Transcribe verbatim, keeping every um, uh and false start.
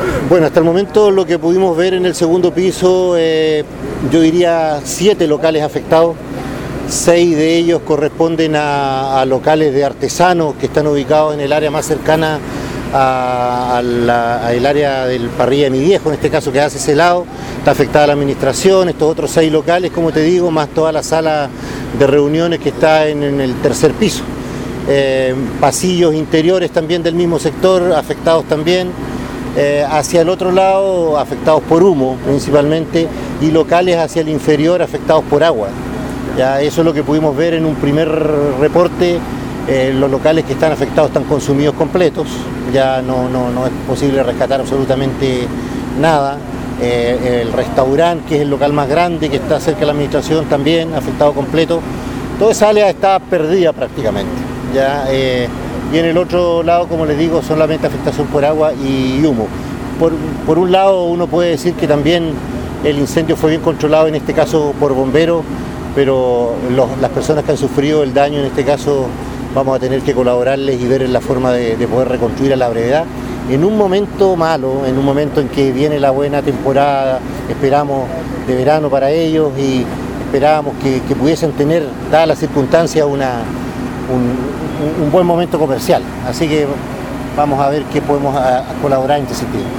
Bueno, hasta el momento lo que pudimos ver en el segundo piso, eh, yo diría siete locales afectados. Seis de ellos corresponden a, a locales de artesanos que están ubicados en el área más cercana a, a la, a el área del Parrilla de Mi Viejo, en este caso que hace ese lado. Está afectada la administración, estos otros seis locales, como te digo, más toda la sala de reuniones que está en, en el tercer piso. Eh, pasillos interiores también del mismo sector, afectados también. Eh, hacia el otro lado, afectados por humo principalmente, y locales hacia el inferior afectados por agua. Ya, eso es lo que pudimos ver en un primer reporte. Eh, los locales que están afectados están consumidos completos, ya no, no, no es posible rescatar absolutamente nada. Eh, el restaurante, que es el local más grande, que está cerca de la administración, también afectado completo. Toda esa área está perdida prácticamente. Ya, eh, y en el otro lado, como les digo, solamente afectación por agua y humo. Por, por un lado, uno puede decir que también el incendio fue bien controlado, en este caso por bomberos, pero los, las personas que han sufrido el daño, en este caso, vamos a tener que colaborarles y ver la forma de, de poder reconstruir a la brevedad. En un momento malo, en un momento en que viene la buena temporada, esperamos, de verano para ellos, y esperábamos que, que pudiesen tener, dadas las circunstancias, una, un, un buen momento comercial. Así que vamos a ver qué podemos a, a colaborar en este sentido.